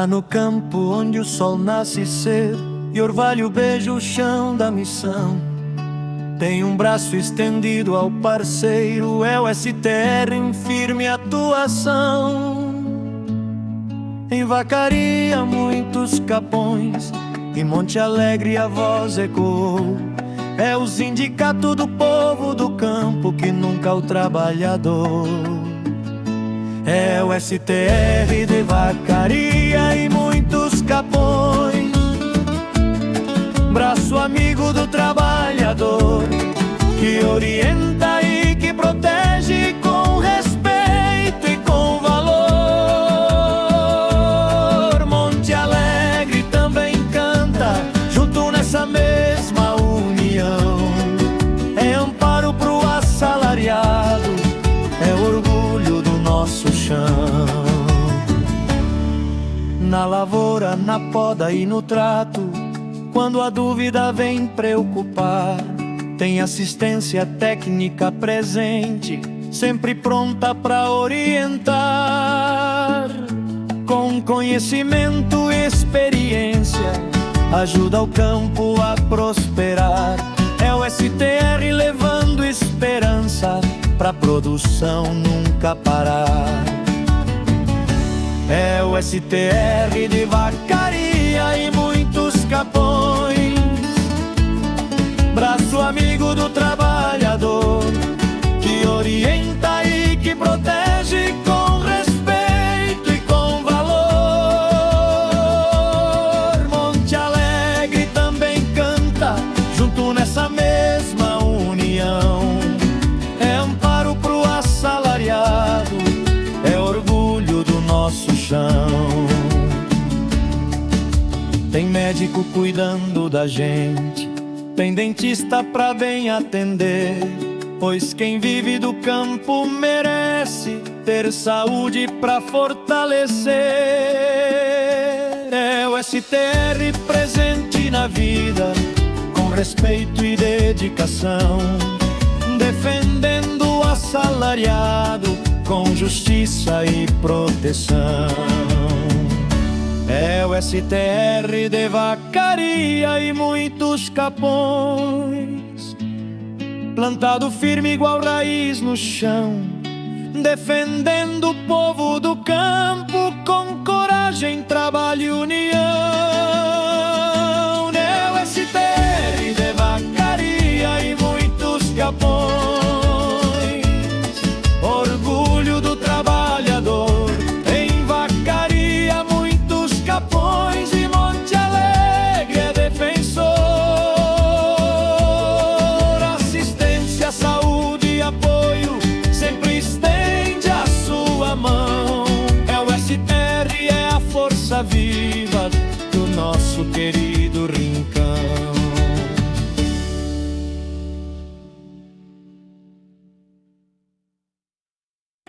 Lá no campo onde o sol nasce cedo e orvalho beija o chão da missão, tem um braço estendido ao parceiro, é o STR em firme atuação. Em Vacaria muitos capões, em Monte Alegre a voz ecoou. É o sindicato do povo do campo que nunca o trabalhador. É o STR de Vacaria e muitos capões, braço amigo do trabalhador, que orienta e que protege com respeito e com valor. Monte Alegre também canta junto nessa mesma união. É amparo pro assalariado, é orgulho do nosso chão. Na lavoura, na poda e no trato, quando a dúvida vem preocupar, tem assistência técnica presente, sempre pronta para orientar. Com conhecimento e experiência, ajuda o campo a prosperar. É o STR levando esperança pra produção nunca parar. É o STR de Vacaria e muitos capões, braço amigo do trabalhador, que orienta e que protege com respeito e com valor. Monte Alegre também canta junto nessa mesma união. É amparo pro assalariado, é orgulho do nosso chão. Tem médico cuidando da gente, tem dentista pra bem atender, pois quem vive do campo merece ter saúde pra fortalecer. É o STR presente na vida, com respeito e dedicação, defendendo o assalariado com justiça e proteção. É o STR de Vacaria e muitos capões, plantado firme igual raiz no chão, defendendo o povo do campo com coragem, trabalho e união. É o STR de Vacaria e muitos capões, orgulho do trabalhador. Em Vacaria muitos capões e Monte Alegre é defensor. Assistência, saúde e apoio, sempre estende a sua mão. É o STR, é a força viva do nosso querido rincão.